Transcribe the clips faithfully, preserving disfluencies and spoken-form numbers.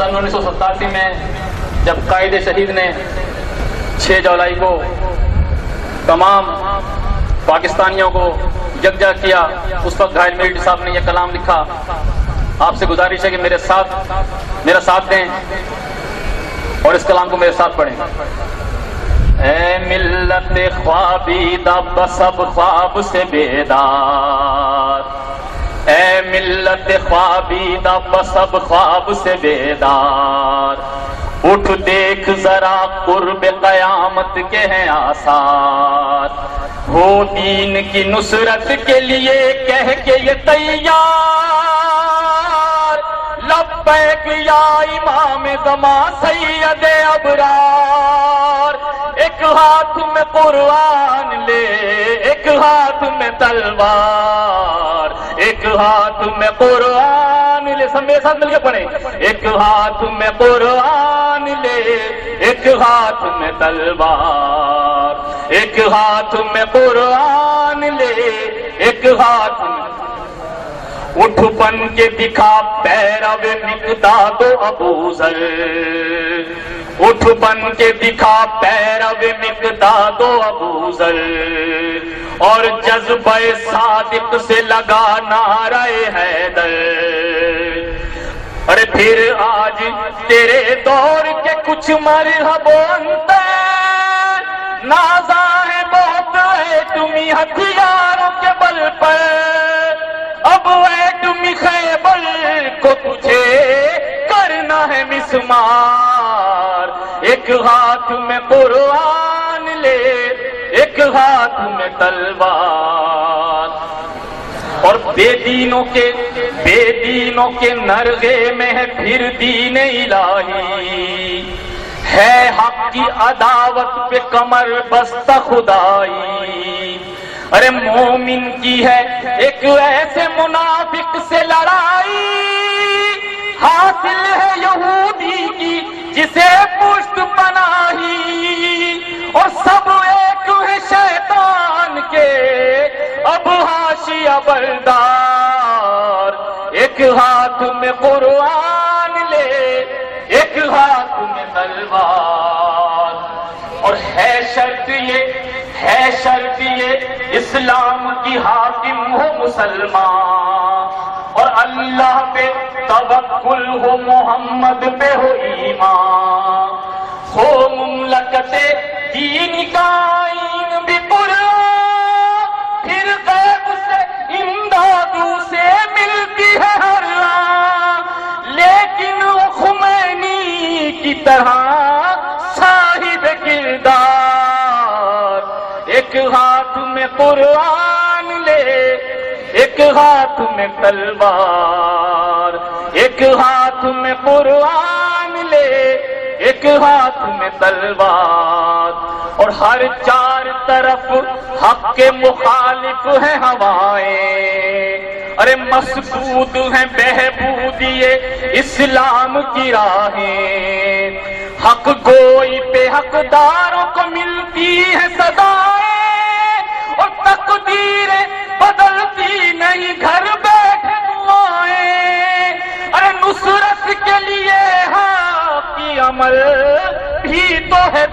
سن انیس سو ستاسی میں جب قائد شہید نے چھ جولائی کو تمام پاکستانیوں کو یکجا کیا، اس وقت گھائل میرٹی صاحب نے یہ کلام لکھا. آپ سے گزارش ہے کہ میرے ساتھ میرا ساتھ دیں اور اس کلام کو میرے ساتھ پڑھیں. اے ملت خوابیدہ بسب خواب سے بیدار، اے ملت خوابیدہ بسب خواب سے بیدار، اٹھ دیکھ ذرا قرب قیامت کے ہیں آثار، ہو دین کی نصرت کے لیے کہہ کے یہ تیار، لبیک یا امام زمان سید ابرار. ایک ہاتھ میں قرآن لے ایک ہاتھ میں تلوار، ایک ہاتھ میں قرآن لے، سب میرے ساتھ مل کے پڑھیں. ایک ہاتھ میں قرآن لے ایک ہاتھ میں تلوار، ایک ہاتھ میں قرآن لے ایک ہاتھ میں. اٹھ بن کے دکھا پیرو مقداد و ابو ذر، اٹھ بن کے دکھا پیرو مقداد و ابو ذر، اور جذبہ صادق سے لگا نعرہ حیدر. ارے پھر آج تیرے دور کے کچھ مرحب انتے نازا ہے بہت ہے تمہیں ہتھیاروں کے بل پر، اب ہے تمہیں خیبر کو تجھے کرنا ہے مسمار. ایک ہاتھ میں قرآن لے ایک ہاتھ میں تلوار، اور بے دینوں کے بے دینوں کے نرغے میں ہے پھر دین الہی، ہے حق کی عداوت پہ کمر بستہ خدائی. ارے مومن کی ہے ایک ایسے منافق سے لڑائی، حاصل ہے یہودی کی جسے پشت پناہی، اور سب ایک ہے شیطان کے اب حاشیہ بردار. ایک ہاتھ میں قرآن لے ایک ہاتھ میں تلوار، اور ہے شرط یہ ہے شرط یہ اسلام کی حاکم ہو مسلمان، اور اللہ پہ توکل ہو محمد پہ ہو ایمان، ہو مملکت دین کا آئین بھی قرآن، پھر غیب سے امداد سے ملتی ہے ہر راہ، لیکن وہ خمینی کی طرح صاحب کردار. ایک ہاتھ میں قرآن لے ایک ہاتھ میں تلوار، ایک ہاتھ میں قرآن لے ایک ہاتھ میں تلوار، اور ہر چار طرف حق کے مخالف ہیں ہوائیں. ارے مسدود ہیں بہبودیے اسلام کی راہیں، حق گوئی پہ حقداروں کو ملتی ہے صدائیں، اور تقدیریں بدلتی نہیں گھر بیٹھے دعائیں. ارے نصرت کے لیے حق کی عمل بھی تو ہے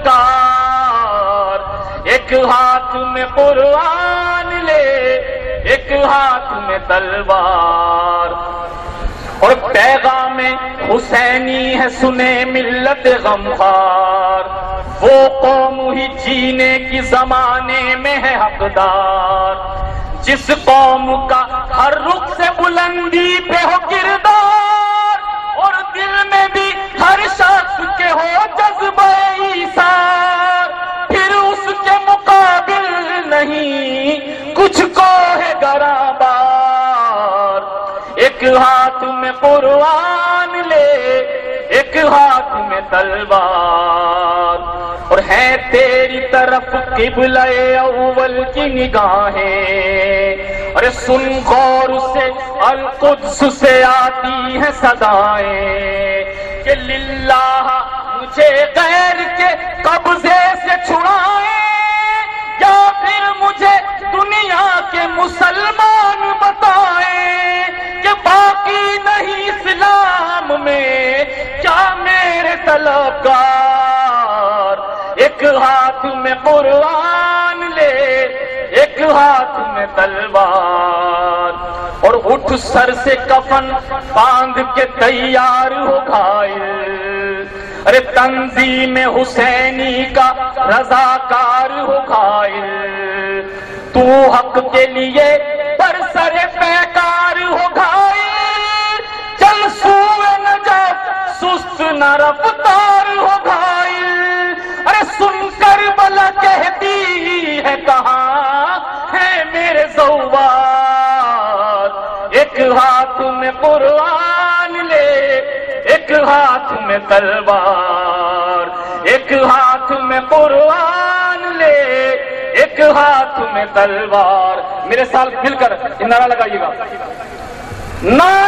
درکار. ایک ہاتھ میں قرآن لے ایک ہاتھ میں تلوار، اور پیغام حسینی ہے سنے ملت غمخوار، وہ قوم ہی جینے کی زمانے میں ہے حقدار، جس قوم کا ہر رخ سے بلندی پہ ہو کردار، اور دل میں بھی ہر شخص کے ہو جذبہ ایثار. پھر اس کے مقابل نہیں کچھ کو ہے گراں بار. ایک ہاتھ میں قرآن لے ایک ہاتھ میں تلوار، اور ہے تیری طرف قبلہ اول کی نگاہیں. ارے سن غور سے القدس سے آتی ہیں صدائیں کہ للہ مجھے غیر کے قبضے سے چھڑائیں، یا پھر مجھے دنیا کے مسلمان بتائیں کہ باقی نہیں اسلام میں جا میرے طلبگار، ایک ہاتھ میں قرآن لے ایک ہاتھ میں تلوار، اور اٹھ سر سے کفن باندھ کے تیار ہو گھائل، ارے تنظیم حسینی کا رضاکار ہو گھائل، تو حق کے لیے پر سر پیکار ہو گھائل، چل سوئے نجات سست نہ رفتار ہو گھائل، ارے سن کر بلا کہتی ہے کہاں ہے میرے زوار، ایک ہاتھ میں قرآن لے ایک ہاتھ میں تلوار، ایک ہاتھ میں قرآن لے ایک ہاتھ میں تلوار۔ میرے ساتھ مل کر یہ نعرہ لگائیے گا، نعرہ